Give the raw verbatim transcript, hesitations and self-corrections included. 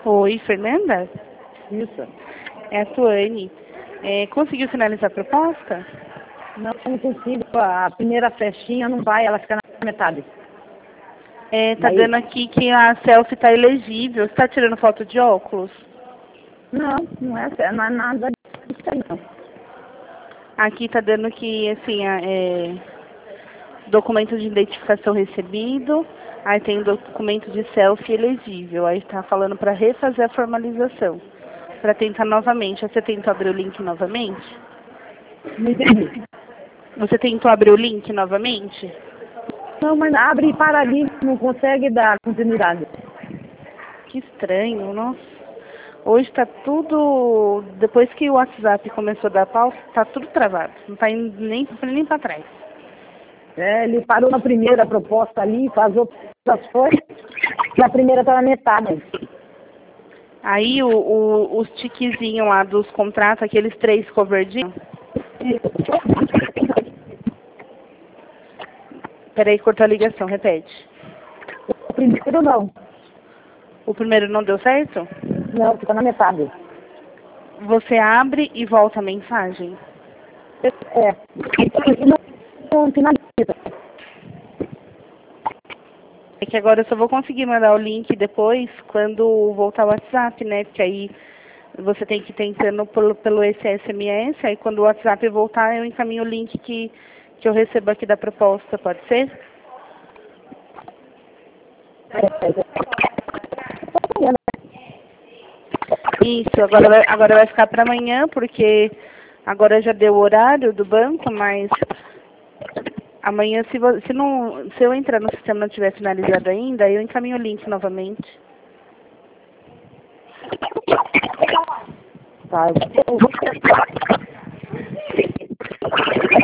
Oi, Fernanda? Isso. É a Tuane. É, conseguiu finalizar a proposta? Não, não consigo. A primeira festinha não vai, ela fica na metade. É, tá Daí? dando aqui que a selfie tá elegível. Você tá tirando foto de óculos? Não, não é, não é nada disso aí, não. Aqui tá dando que, assim, a- é, documento de identificação recebido, aí tem documento de selfie elegível, aí tá falando para refazer a formalização, para tentar novamente. Aí você tentou abrir o link novamente? Não entendi. Você tentou abrir o link novamente? Não, mas abre e para ali, não consegue dar continuidade. Que estranho, nossa. Hoje tá tudo, depois que o WhatsApp começou a dar pau, tá tudo travado, não tá indo nem pra frente nem para trás. É, ele parou na primeira proposta ali, faz outras coisas, e a primeira está na metade. Aí o, o, os tiquezinhos lá dos contratos, aqueles três coverdinhos. Peraí, cortou a ligação, repete. O primeiro não. O primeiro não deu certo? Não, fica na metade. Você abre e volta a mensagem. É. E não, não finaliza. É que agora eu só vou conseguir mandar o link depois quando voltar o WhatsApp, né? Porque aí você tem que ir tentando pelo, pelo esse S M S, aí quando o WhatsApp voltar eu encaminho o link que, que eu recebo aqui da proposta, pode ser? Isso, agora vai, agora vai ficar para amanhã, porque agora já deu o horário do banco, mas amanhã, se, vo- se, não, se eu entrar no sistema e não tiver finalizado ainda, eu encaminho o link novamente. Tá.